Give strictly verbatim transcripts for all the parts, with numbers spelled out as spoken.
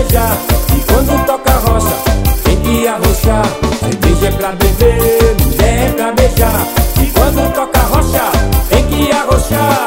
beijar. E quando toca rocha, tem que arrochar. Cerveja é pra beber, mulher é pra beijar. E quando toca rocha, tem que arrochar.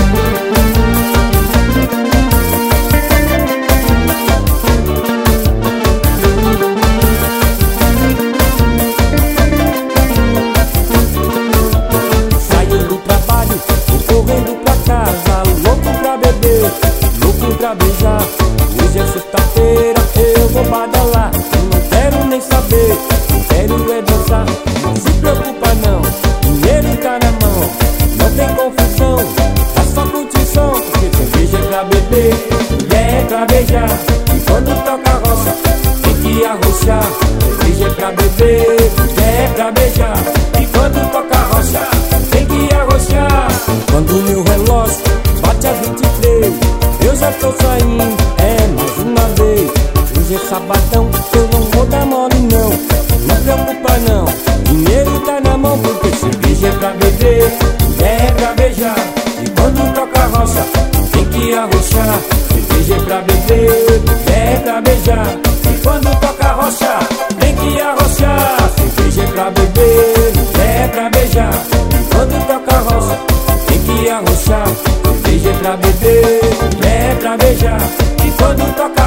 Saindo do trabalho, vou correndo pra casa, louco pra beber, louco pra beijar. Hoje é sexta-feira, eu vou badalar. Eu não quero nem saber, eu quero é dançar. Não se preocupa não, dinheiro tá na mão. Não tem confusão, tá só curtição. Porque cerveja é pra beber, mulher é pra beijar. E quando toca a roça, tem que arrochar. Cerveja é pra beber, mulher é pra beijar. E quando toca a rocha, tem que arrochar. Quando o meu relógio bate a vinte e três, eu já tô saindo, é mais uma vez. Hoje é sabadão, eu não vou dar mole não. Não preocupa não, dinheiro tá na mão. Porque cerveja é pra beber, mulher é pra beijar. E quando toca a rocha, tem que arrochar. Cerveja é pra beber, mulher é pra beijar. E quando toca a rocha, tem que arrochar. Cerveja é pra beber, mulher é pra beijar. E quando toca a rocha, tem que arrochar. Cerveja é pra beber, mulher é pra beijar. E quando toca